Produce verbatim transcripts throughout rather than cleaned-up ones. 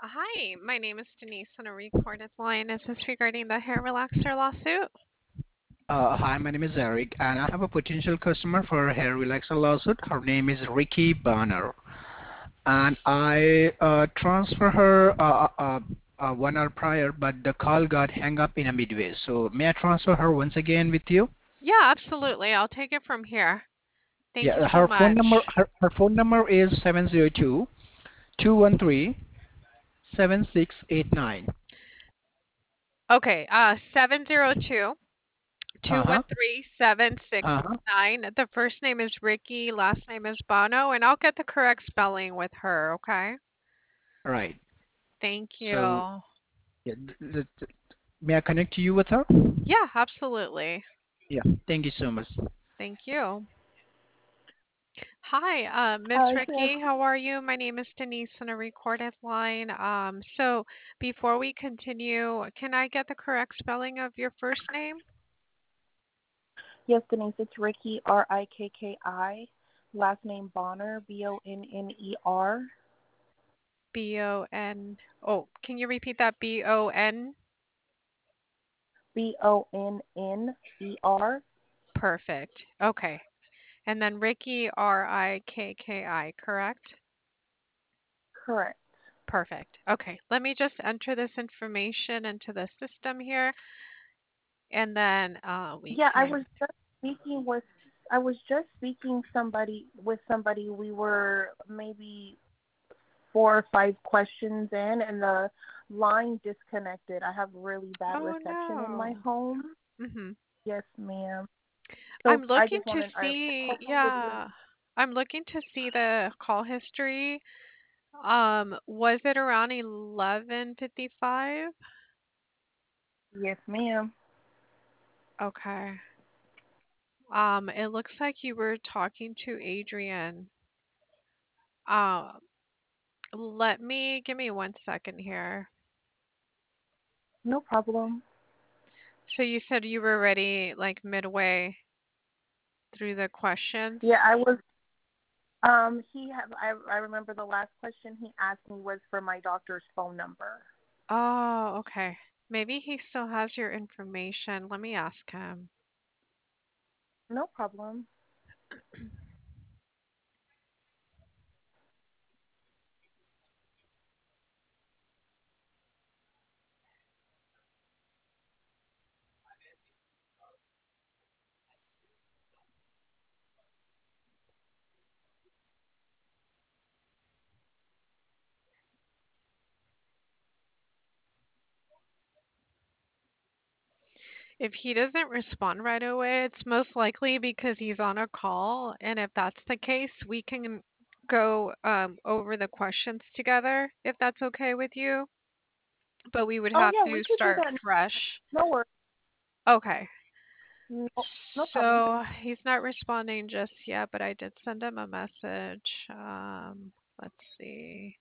Hi, my name is Denise on a recorded line. Is this regarding the hair relaxer lawsuit? Uh, hi, my name is Eric, and I have a potential customer for a hair relaxer lawsuit. Her name is Ricky Banner, and I uh, transfer her uh, uh, uh, uh, one hour prior, but the call got hung up in a midway. So may I transfer her once again with you? Yeah, absolutely. I'll take it from here. Thank you Yeah, so her phone much. number her, her phone number is seven zero two two one three seven six eight nine. Okay, uh, seven zero two, two one Uh-huh. three, seven six Uh-huh. nine. The first name is Ricky, last name is Bono, and I'll get the correct spelling with her, okay? Right. Thank So you. yeah, th- th- th- may I connect you with her? Yeah, absolutely. Yeah. Thank you so much. Thank you. Hi, uh, Miss Uh, yes, Ricky, how are you? My name is Denise on a recorded line. Um, so before we continue, can I get the correct spelling of your first name? yes, Denise, it's Ricky, R I K K I. Last name Bonner, B O N N E R. B O N. Oh, can you repeat that? B O N? B O N N E R. Perfect. Okay. And then Ricky, R I K K I, correct? Correct. Perfect. Okay. Let me just enter this information into the system here, and then uh, we Yeah, I can. was just speaking with, I was just speaking somebody with somebody. We were maybe four or five questions in, and the line disconnected. I have really bad Oh reception in my no. home. Mhm. Yes, ma'am. So I'm I looking just to wanted, I see, hopefully this is, yeah, I'm looking to see the call history. Um, was it around eleven fifty-five? yes, ma'am. Okay. Um, it looks like you were talking to Adrian. Um, let me give me one second here. No problem. So you said you were ready like midway through the questions? Yeah, I was. Um, he have. I I remember the last question he asked me was for my doctor's phone number. Oh, okay. Maybe he still has your information. Let me ask him. No problem. If he doesn't respond right away, it's most likely because he's on a call. And if that's the case, we can go um, over the questions together if that's okay with you. But we would Oh have yeah, we to could do start that. fresh. No worries. Okay. No, no problem. So he's not responding just yet, but I did send him a message. Um, let's see.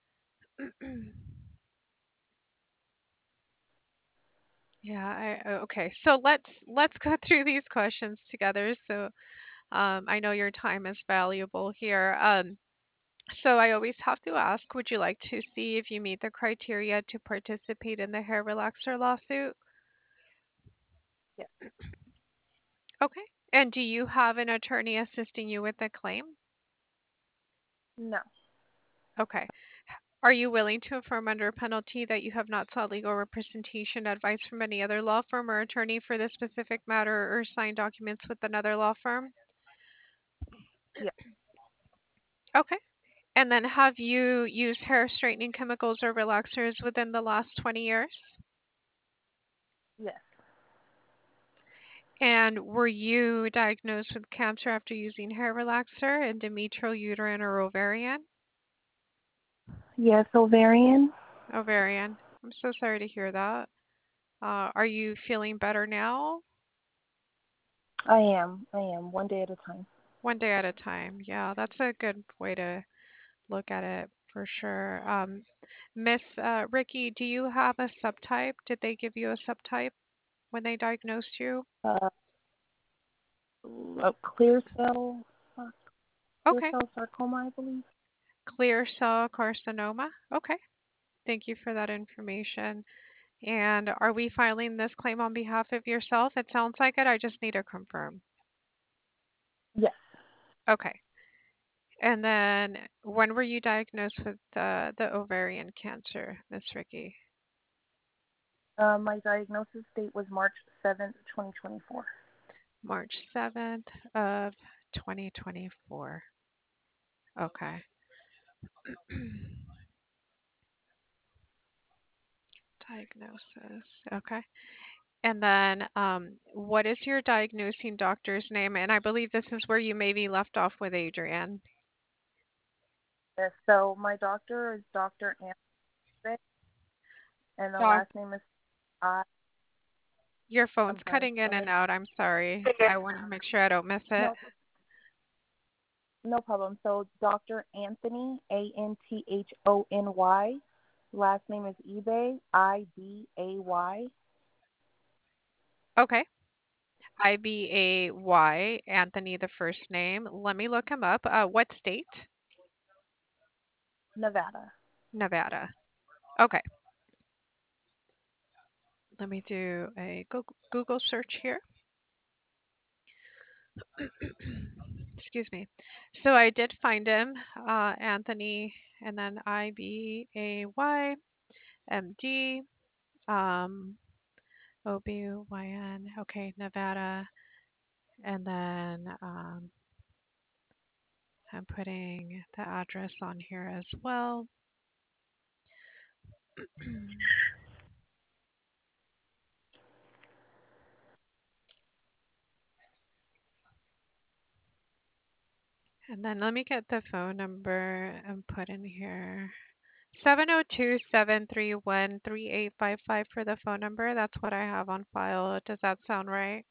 Yeah, I okay. So let's let's go through these questions together. So um, I know your time is valuable here. Um, So I always have to ask, would you like to see if you meet the criteria to participate in the hair relaxer lawsuit? Yeah. Okay. And do you have an attorney assisting you with the claim? No. Okay. Are you willing to affirm under a penalty that you have not sought legal representation, advice from any other law firm or attorney for this specific matter or signed documents with another law firm? Yeah. Okay. And then have you used hair straightening chemicals or relaxers within the last twenty years? Yes. And were you diagnosed with cancer after using hair relaxer, endometrial, uterine, or ovarian? Yes. Ovarian. Ovarian. I'm so sorry to hear that. Uh, are you feeling better now? I am. I am. One day at a time. One day at a time. Yeah, that's a good way to look at it for sure. Um, Miss uh, Ricky, do you have a subtype? Did they give you a subtype when they diagnosed you? Uh, a clear cell. Uh, clear Okay. cell sarcoma, I believe. Clear cell carcinoma. Okay. Thank you for that information. And are we filing this claim on behalf of yourself? It sounds like it. I just need to confirm. Yes. Okay. And then when were you diagnosed with the, the ovarian cancer, Miss Ricky? Uh, my diagnosis date was March seventh, twenty twenty-four. March seventh of twenty twenty-four. Okay. Diagnosis. Okay. And then um, what is your diagnosing doctor's name? And I believe this is where you maybe left off with Adrian. Yes, so my doctor is Doctor Anthony, and the Doc, last name is I. your I'm phone's sorry. cutting Go in and ahead. out. I'm sorry. I want to make sure I don't miss it. No, no problem. So Doctor Anthony, A N T H O N Y. Last name is eBay, I B A Y. Okay. I B A Y, Anthony, the first name. Let me look him up. Uh, what state? Nevada. Nevada. Okay. Let me do a Google search here. Excuse me. So I did find him, uh, Anthony, and then I B A Y, M D, um, O B Y N. Okay, Nevada. And then um, I'm putting the address on here as well. And then let me get the phone number and put in here. seven oh two, seven three one, three eight five five for the phone number. That's what I have on file. Does that sound right?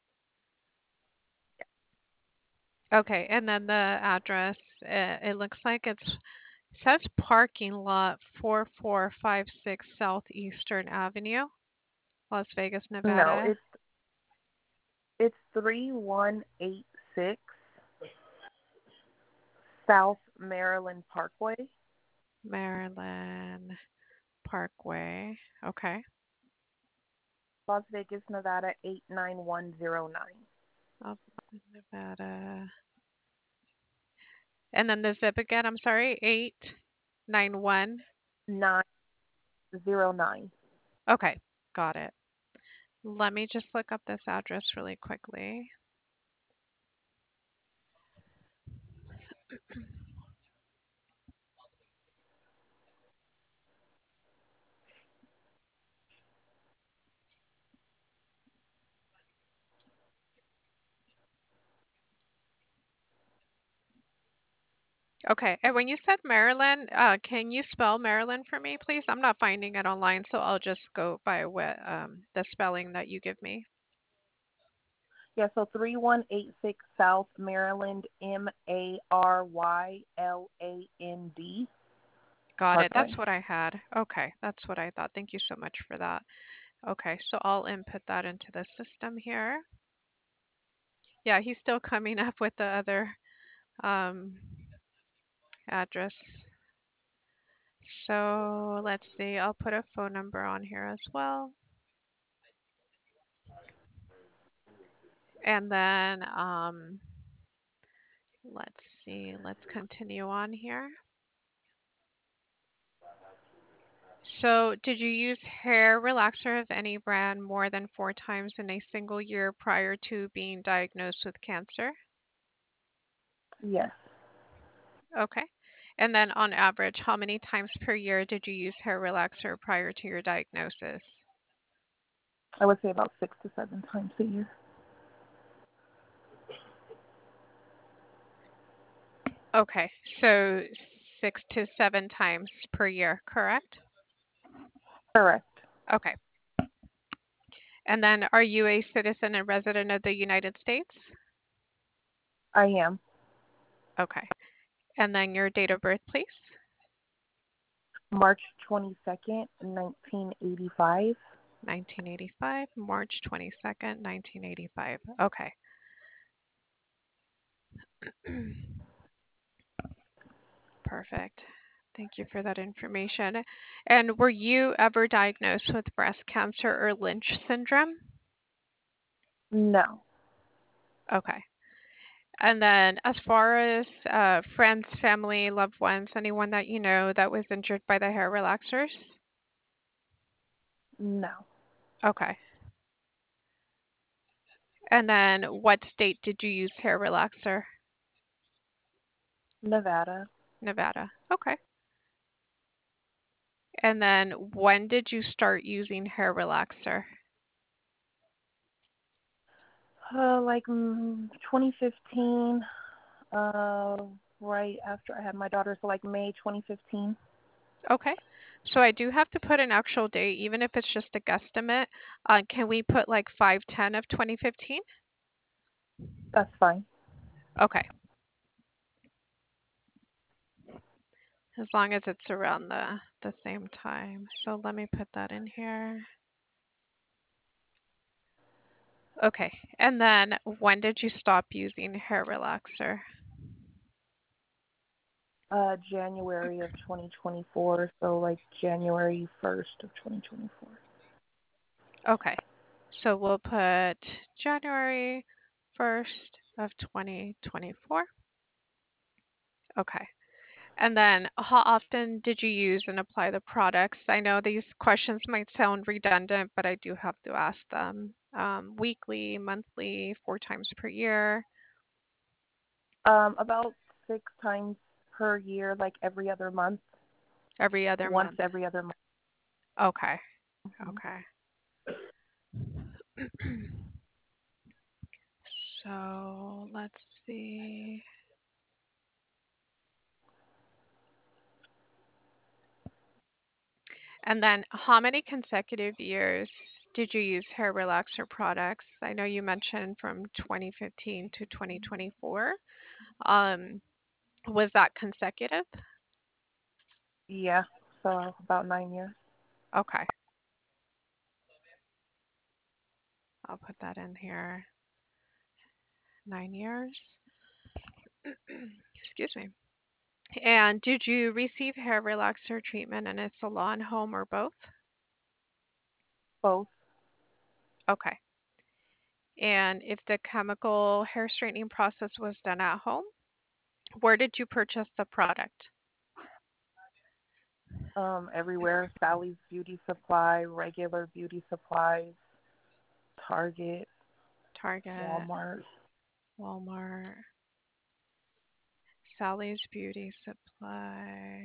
Okay, and then the address, uh, it looks like it's says parking lot four four five six Southeastern Avenue, Las Vegas, No, Nevada. it's it's three one eight six South Maryland Parkway. Maryland Parkway. Okay. Las Vegas, Nevada eight nine one zero nine. Las Vegas, Nevada. And then the zip again, I'm sorry, eight nine one. nine zero nine. Okay, got it. Let me just look up this address really quickly. Okay, and when you said Maryland, uh, can you spell Maryland for me, please? I'm not finding it online, so I'll just go by what um, the spelling that you give me. Yeah, so three one eight six South Maryland, M A R Y L A N D Got it. Parkway. That's what I had. Okay, that's what I thought. Thank you so much for that. Okay, so I'll input that into the system here. Yeah, he's still coming up with the other um, address. So let's see, I'll put a phone number on here as well. And then um, let's see, let's continue on here. So did you use hair relaxer of any brand more than four times in a single year prior to being diagnosed with cancer? Yes, Okay. And then on average, how many times per year did you use hair relaxer prior to your diagnosis? I would say about six to seven times a year. Okay, so six to seven times per year, correct? Correct. Okay. And then are you a citizen and resident of the United States? I am. Okay. And then your date of birth, please? March twenty-second, nineteen eighty-five. nineteen eighty-five, March twenty-second, nineteen eighty-five. Okay. Perfect. Thank you for that information. And were you ever diagnosed with breast cancer or Lynch syndrome? No. Okay. And then as far as uh, friends, family, loved ones, anyone that you know that was injured by the hair relaxers? No. Okay. And then what state did you use hair relaxer? Nevada. Nevada. Okay. And then when did you start using hair relaxer? Uh, like mm, twenty fifteen. Uh, right after I had my daughter, so like May twenty fifteen. Okay. So I do have to put an actual date, even if it's just a guesstimate. Uh, can we put like five ten of twenty fifteen? That's fine. Okay. As long as it's around the, the same time. So let me put that in here. Okay. And then when did you stop using hair relaxer? Uh, January of twenty twenty-four, so like January first of twenty twenty-four. Okay. So we'll put January first of twenty twenty-four. Okay. And then how often did you use and apply the products? I know these questions might sound redundant, but I do have to ask them. Um, weekly, monthly, four times per year, Um, about six times per year, like every other month. every other Once month. every other month. Okay. Mhm. Okay. So let's see. And then how many consecutive years did you use hair relaxer products? I know you mentioned from twenty fifteen to twenty twenty-four. Um, was that consecutive? Yeah, so about nine years. Okay. I'll put that in here. Nine years. Excuse me. And did you receive hair relaxer treatment in a salon, home, or both? Both. Okay. And if the chemical hair straightening process was done at home, where did you purchase the product? Um, everywhere. Sally's Beauty Supply, regular beauty supplies, Target, Target, Walmart. Walmart, Sally's Beauty Supply,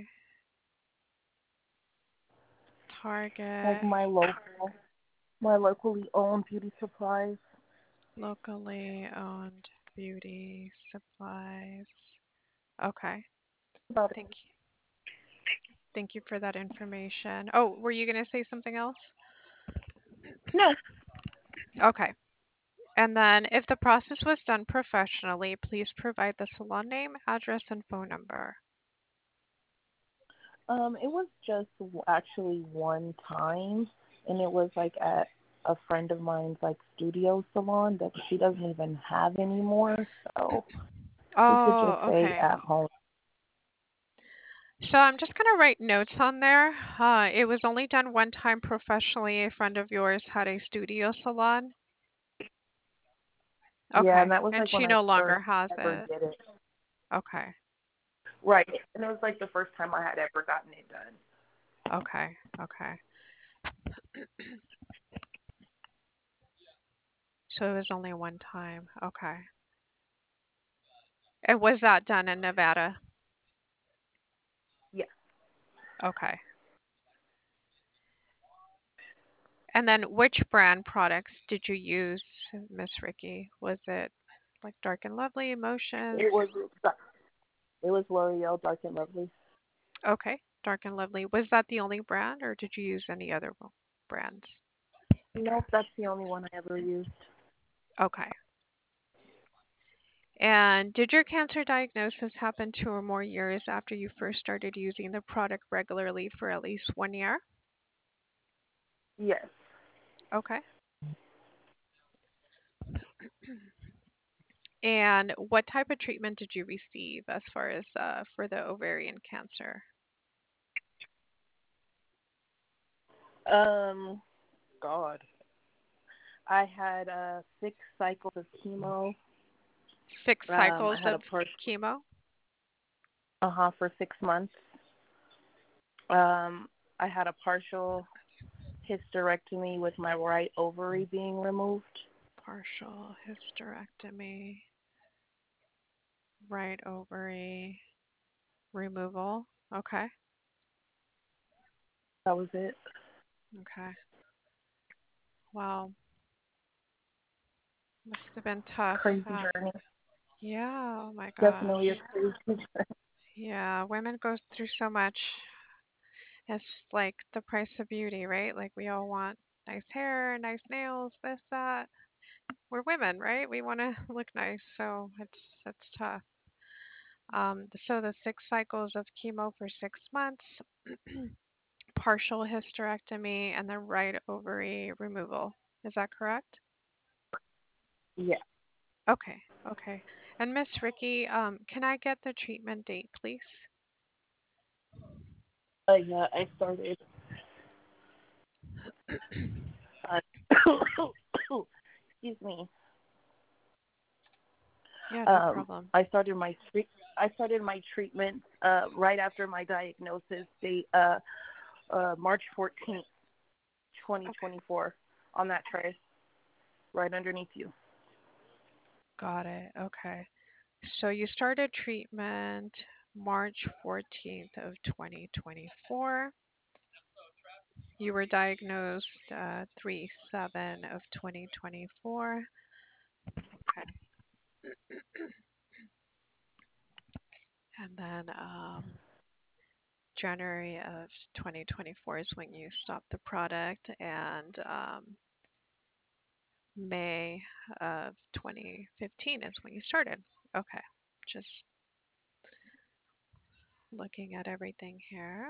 Like Target, my local, my locally owned beauty supplies. locally owned beauty supplies. Okay. About Thank you. Thank you for that information. Oh, were you going to say something else? no. Okay. And then if the process was done professionally, please provide the salon name, address, and phone number. Um, it was just w- actually one time, and it was like at a friend of mine's like studio salon that she doesn't even have anymore. So we could just Oh, say okay. at home. So I'm just going to write notes on there. Uh, it was only done one time professionally. A friend of yours had a studio salon. Yeah, and Okay. that was And like when she I no first longer has ever it. did it. Okay. Right, and it was like the first time I had ever gotten it done. Okay. Okay. So it was only one time. Okay. And was that done in Nevada? Yeah. Okay. And then which brand products did you use, Miss Ricky? Was it like Dark and Lovely, Emotions? It was it was L'Oreal Dark and Lovely. Okay, Dark and Lovely. Was that the only brand or did you use any other brands? Nope, that's the only one I ever used. Okay. And did your cancer diagnosis happen two or more years after you first started using the product regularly for at least one year? Yes. Okay. And what type of treatment did you receive as far as uh, for the ovarian cancer? Um, God, I had uh six cycles of chemo. Six Um, I cycles had a of partial, chemo? uh huh, for six months. Um, I had a partial hysterectomy with my right ovary being removed. Partial hysterectomy, right ovary removal. Okay. That was it. Okay. Wow. Must have been tough. Crazy Uh, journey. yeah. Oh my Definitely a gosh. crazy journey. Yeah. Women go through so much. It's like the price of beauty, right? Like we all want nice hair, nice nails, this, that. We're women, right? We want to look nice. So it's it's tough. Um, so the six cycles of chemo for six months, partial hysterectomy, and the right ovary removal. Is that correct? Yeah. Okay, okay. And Miss Ricky, um, can I get the treatment date, please? Uh, yeah, I started. Uh, excuse me. Yeah, no Um, problem. I started my treat. I started my treatment uh, right after my diagnosis date, uh, uh, March fourteenth, twenty Okay, twenty-four, on that tray, right underneath you. got it. Okay. So you started treatment March fourteenth of twenty twenty-four. You were diagnosed uh, three seven of twenty twenty-four. Okay. And then um, January of twenty twenty-four is when you stopped the product, and um, May of twenty fifteen is when you started. Okay. Just looking at everything here.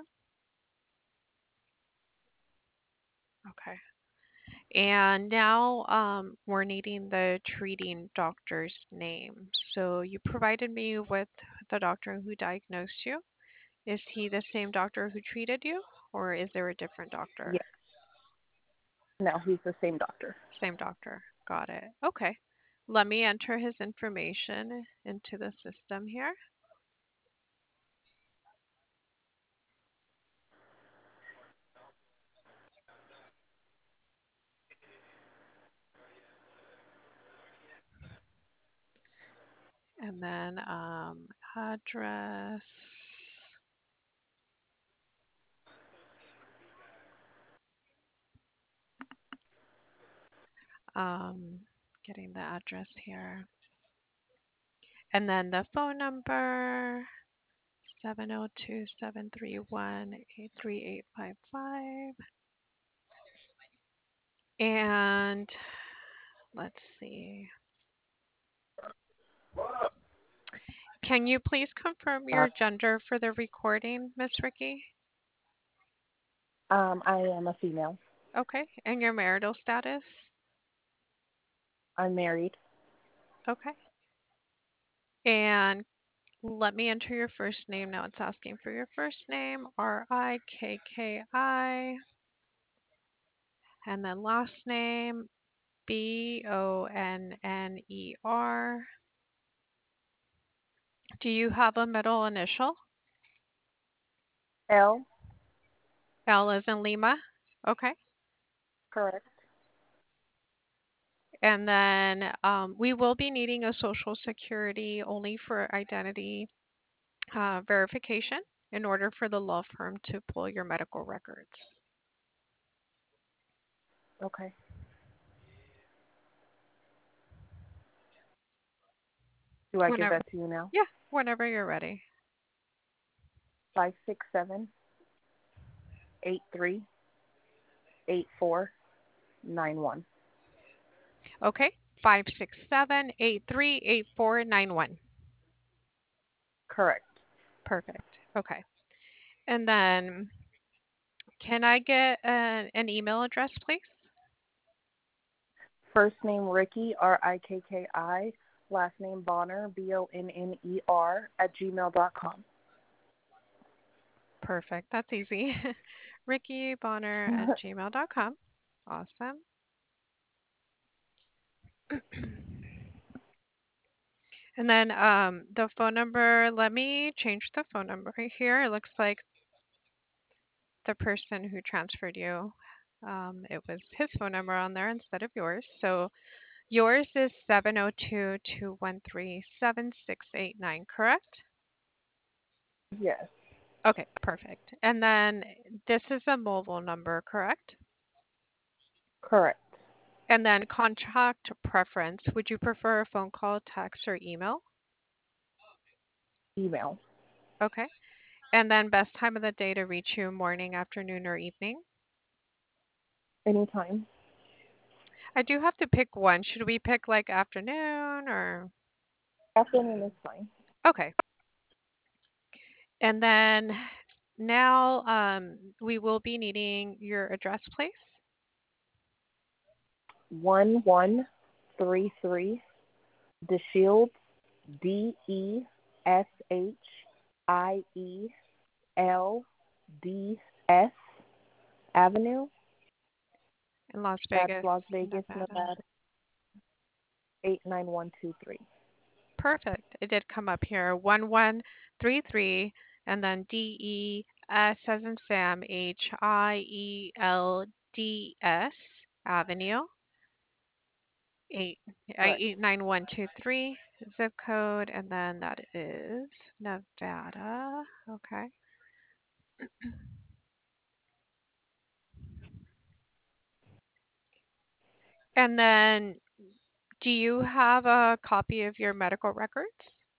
Okay. And now um, we're needing the treating doctor's name. So you provided me with the doctor who diagnosed you. Is he the same doctor who treated you, or is there a different doctor? Yeah. No, he's the same doctor. Same doctor. Got it. Okay. Let me enter his information into the system here. And then um, address. Um, getting the address here. And then the phone number seven oh two, seven three one, eight three eight five five. And let's see. Can you please confirm Uh, your gender for the recording, Miss Ricky? um, I am a female. Okay. And your marital status? I'm married. Okay. And let me enter your first name. Now it's asking for your first name, R I K K I. And then last name, B O N N E R. Do you have a middle initial? L. L as in Lima? Okay. Correct. And then um, we will be needing a social security only for identity uh, verification in order for the law firm to pull your medical records. Okay. Do I give Whenever, that to you now? yeah, whenever you're ready. Five six seven eight three eight four nine one. Okay, five six seven, eight three eight four nine one. Correct. Perfect. Okay. And then can I get an, an email address, please? First name Ricky, R I K K I. Last name Bonner, B O N N E R, at gmail dot com. Perfect. That's easy. Ricky Bonner at gmail dot com. Awesome. And then um, the phone number, let me change the phone number right here. It looks like the person who transferred you, um, it was his phone number on there instead of yours. So yours is seven oh two, two one three, seven six eight nine, correct? Yes, Okay, perfect. And then this is a mobile number, correct? correct. And then contact preference, would you prefer a phone call, text, or email? Email. Okay. And then best time of the day to reach you, morning, afternoon, or evening? Anytime. I do have to pick one. Should we pick like afternoon or? Afternoon is fine. Okay. And then now um, we will be needing your address, please. One one three three The Shields, D E S H I E L D S Avenue. In Las That's Vegas, Las Vegas, Nevada. Nevada. Eight nine one two three. Perfect. It did come up here. one one three three and then D E S as in Sam, H I E L D S Avenue. Eight Correct. eight nine one two three zip code, and then that is Nevada. Okay. And then, do you have a copy of your medical records?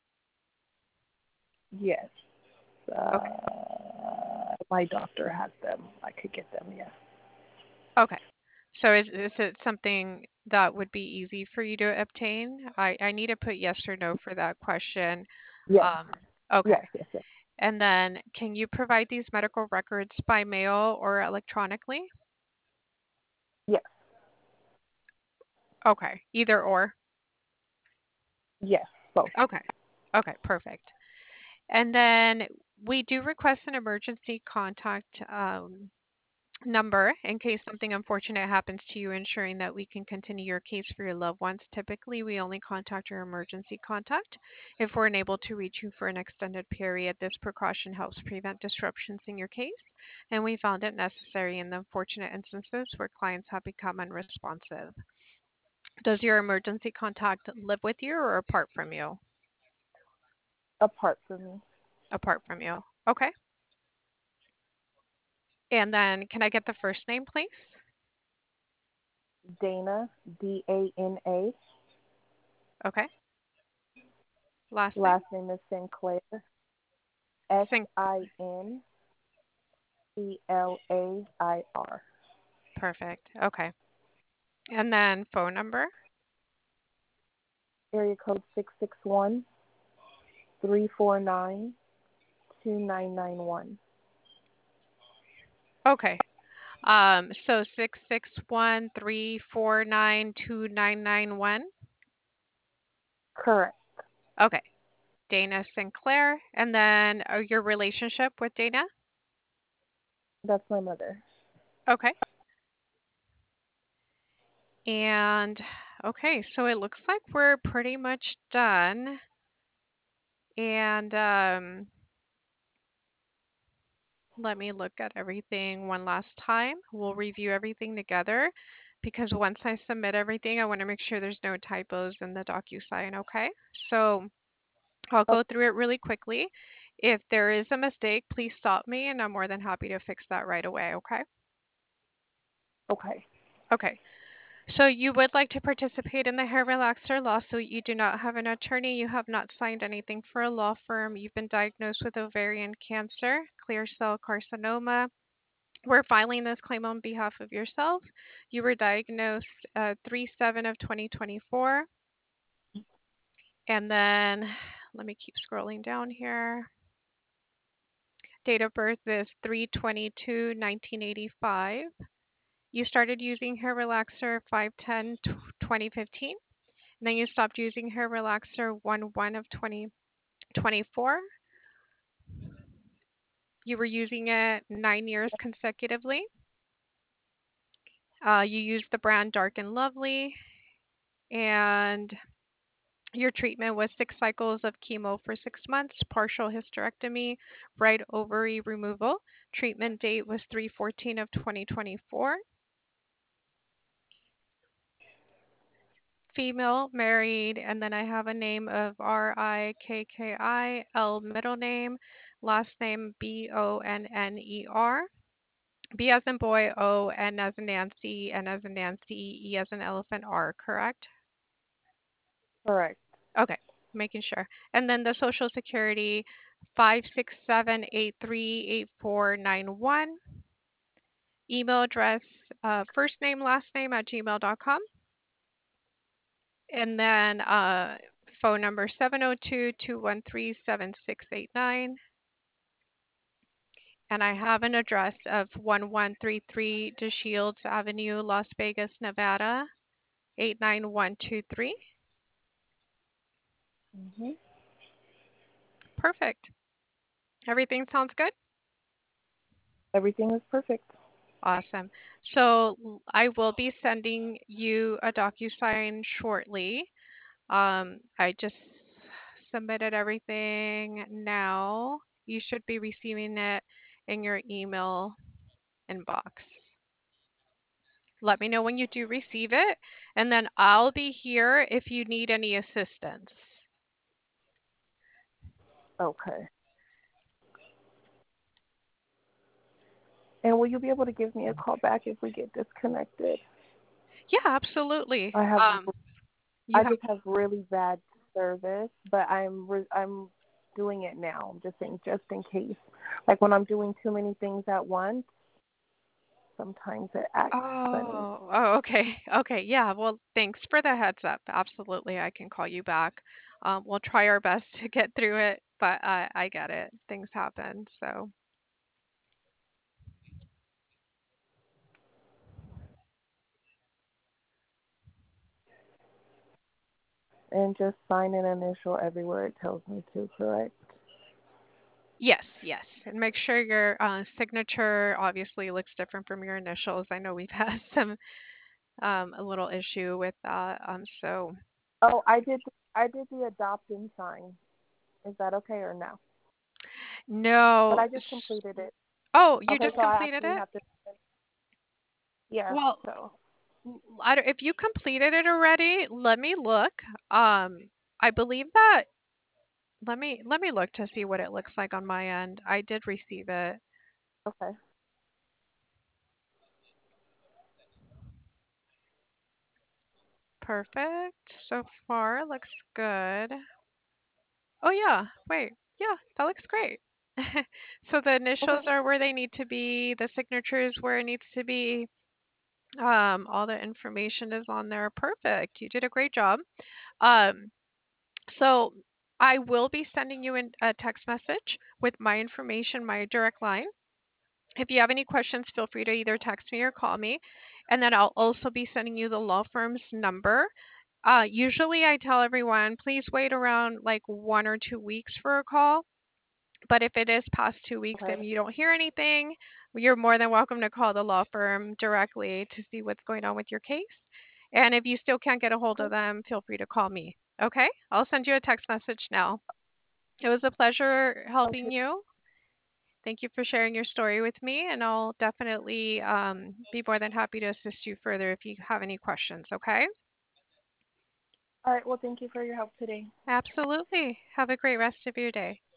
Yes. Okay. Uh, my doctor has them. I could get them. Yes. Okay. So is is it something that would be easy for you to obtain? I I need to put yes or no for that question. Yes. Um, okay. Yes. Yes. Yes. And then, can you provide these medical records by mail or electronically? Yes. Okay. Either or. Yes. Both. Okay. Okay, perfect. And then we do request an emergency contact um, number in case something unfortunate happens to you, ensuring that we can continue your case for your loved ones. Typically, we only contact your emergency contact if we're unable to reach you for an extended period. This precaution helps prevent disruptions in your case, and we found it necessary in the unfortunate instances where clients have become unresponsive. Does your emergency contact live with you or apart from you? Apart from me. Apart from you. Okay. And then can I get the first name, please? Dana. D A N A. Okay. Last name? Last name is Sinclair. S Sing. I N C L A I R. Perfect. Okay. And then phone number? Area code six six one three four nine two nine nine one. Okay. Um, so six six one three four nine two nine nine one. Correct. Okay. Dana Sinclair. And then uh, your relationship with Dana? That's my mother. Okay. And okay, so it looks like we're pretty much done. And um, let me look at everything one last time. We'll review everything together because once I submit everything, I want to make sure there's no typos in the DocuSign, okay? So I'll Oh, go through it really quickly. If there is a mistake, please stop me and I'm more than happy to fix that right away, okay? okay. Okay. So you would like to participate in the hair relaxer lawsuit. You do not have an attorney. You have not signed anything for a law firm. You've been diagnosed with ovarian cancer, clear cell carcinoma. We're filing this claim on behalf of yourself. You were diagnosed uh, three seven of twenty twenty-four. And then let me keep scrolling down here. Date of birth is three twenty-two nineteen eighty-five. You started using hair relaxer five ten twenty fifteen. And then you stopped using hair relaxer one one of twenty twenty-four. You were using it nine years consecutively. Uh, you used the brand Dark and Lovely, and your treatment was six cycles of chemo for six months, partial hysterectomy, right ovary removal. Treatment date was three fourteen of twenty twenty-four. Female, married, and then I have a name of R I K K I, L middle name, last name B O N N E R. B as in boy, O, N as in Nancy, N as in Nancy, E as in elephant, R, correct? Correct. Okay, making sure. And then the social security, five six seven eight three eight four nine one. Email address, uh, first name, last name at gmail dot com. And then uh, phone number seven oh two, two one three, seven six eight nine. And I have an address of one one three three DeShields Avenue, Las Vegas, Nevada, eight nine one two three. Mhm. Perfect. Everything sounds good? Everything is perfect. Awesome. So I will be sending you a DocuSign shortly. Um, I just submitted everything now. You should be receiving it in your email inbox. Let me know when you do receive it, and then I'll be here if you need any assistance. Okay. And will you be able to give me a call back if we get disconnected? Yeah, absolutely. I have Um, you I have just have really bad service, but I'm re- I'm doing it now. I'm just saying, just in case. Like when I'm doing too many things at once, sometimes it acts funny. Oh, oh, okay. Okay. Yeah. Well, thanks for the heads up. Absolutely. I can call you back. Um, we'll try our best to get through it, but I, I get it. Things happen. So, And just sign an initial everywhere it tells me to, correct? yes, yes. And make sure your uh, signature obviously looks different from your initials. I know we've had some, um, a little issue with that. Um, so, Oh, I did I did the adopt and sign. Is that okay or no? But no. I just completed it. Oh, you Okay, just so I completed actually it? have to. Yeah. Well, So I don't, if you completed it already, let me look. Um, I believe that let me let me look to see what it looks like on my end. I did receive it. okay. Perfect. So far, looks good. Oh yeah, wait. Yeah, that looks great. So the Okay. initials are where they need to be, the signature is where it needs to be. Um, all the information is on there. Perfect. You did a great job. Um, so I will be sending you in a text message with my information, my direct line. If you have any questions, feel free to either text me or call me. And then I'll also be sending you the law firm's number. Uh, usually I tell everyone, please wait around like one or two weeks for a call. But if it is past two weeks Okay. and you don't hear anything, you're more than welcome to call the law firm directly to see what's going on with your case. And if you still can't get a hold of Okay. them, feel free to call me. Okay? I'll send you a text message now. It was a pleasure Okay. helping you. Thank you for sharing your story with me, and I'll definitely um, be more than happy to assist you further if you have any questions, okay? All right. Well, thank you for your help today. Absolutely. Have a great rest of your day.